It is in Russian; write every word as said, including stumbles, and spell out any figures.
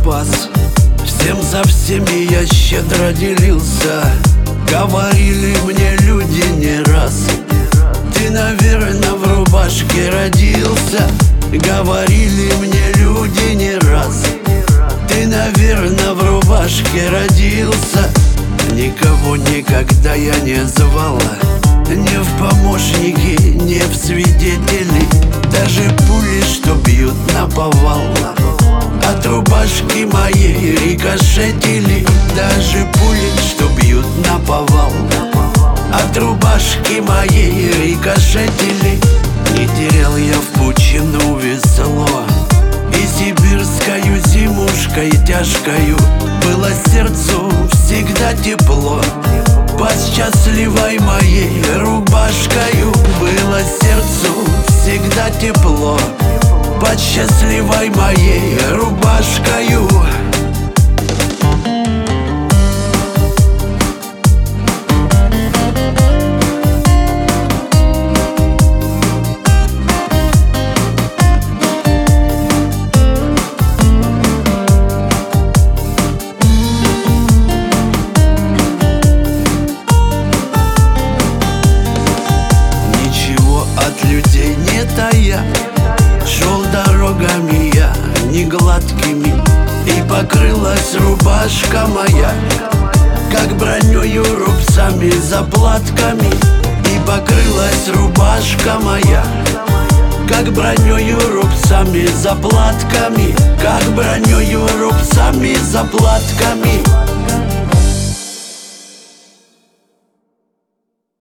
запас. Всем за всеми я щедро делился. Говорили мне люди не раз: ты, наверное, в рубашке родился. Говорили мне люди не раз: ты, наверное, в рубашке родился. Никого никогда я не звала ни в помощники, ни в свидетели. Даже пули, что бьют наповал, от рубашки моей рикошетили. Даже пули, что бьют наповал, от рубашки моей рикошетили. Не терял я в пучину весло, и сибирскою зимушкой тяжкою было сердцу всегда тепло. Под счастливой моей рубашкою было сердцу всегда тепло. Под счастливой моей рубашкою. Людей не тая, шел дорогами я не гладкими, и покрылась рубашка моя, как бронёю, рубцами, заплатками. И покрылась рубашка моя, как бронёю, рубцами, заплатками. Как бронёю, рубцами, заплатками.